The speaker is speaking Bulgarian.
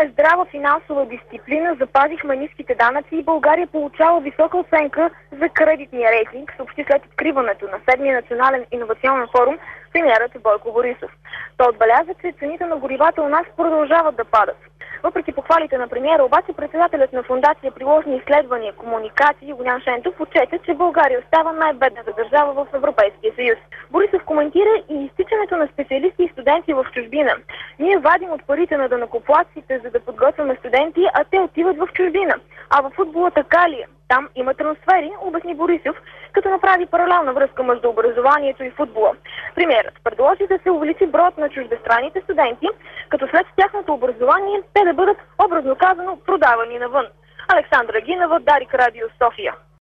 Въведохме здрава финансова дисциплина, запазихме ниските данъци и България получава висока оценка за кредитния рейтинг, съобщи след откриването на 7-я национален иновационен форум премиерът Бойко Борисов. Той отбеляза, че цените на горивата у нас продължават да падат. Въпреки похвалите на премиера, обаче председателят на фондация Приложни изследвания, комуникации Огнян Шентов отчете, че България остава най-бедната държава в Европейския съюз. Борисов коментира и изтичането на специалисти и студенти в чужбина. Ние вадим от парите на данъкоплатците, за да подготвяме студенти, а те отиват в чужбина. А във футбола така ли е? Там има трансфери, обясни Борисов, като направи паралелна връзка между образованието и футбола. Премиерът предложи да се увеличи броят на чуждестранните студенти, като след тяхното образование те да бъдат, образно казано, продавани навън. Александра Гинева, Дарик Радио, София.